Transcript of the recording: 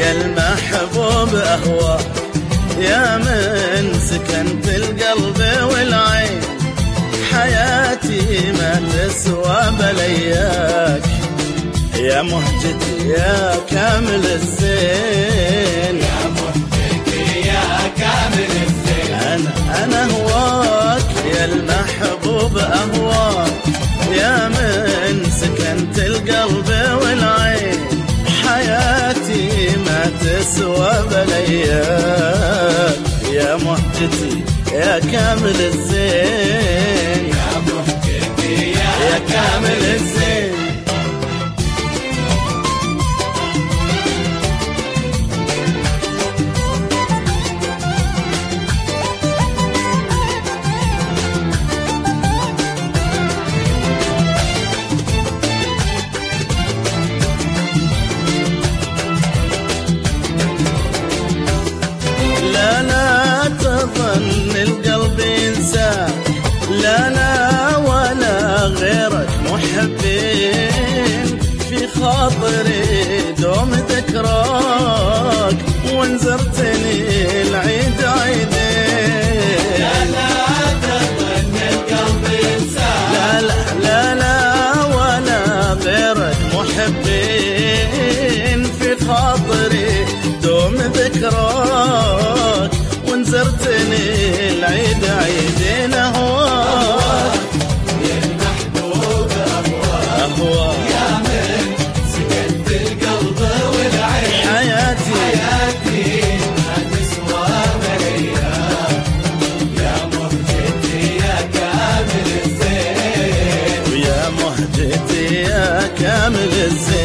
يا المحبوب أهواك، يا من سكنت القلب والعين، حياتي ما تسوى بلياك، يا مهجتي يا كامل الزين، يا مهجتي يا كامل الزين. أنا هواك يا المحبوب أهواك، يا من سكنت القلب والعين، حياتي ما تسوى بلياك، يا مهجتي يا كامل الزين، يا مهجتي يا كامل الزين. لا لا تظن القلب ينساك، لا لا ولا غيرك محبين، في خاطري دوم ذكراك، وان زرتني العيد عيدين. لا لا تظن القلب ينساك، لا لا لا لا ولا غيرك محبين، في خاطري دوم ذكراك، وان زرتني العيد عيدين. أهواك يا المحبوب أهواك، يا من سكنت القلب والعين، حياتي ما تسوى بلياك، يا مهجتي يا كامل الزين، ويا مهجتي يا كامل الزين.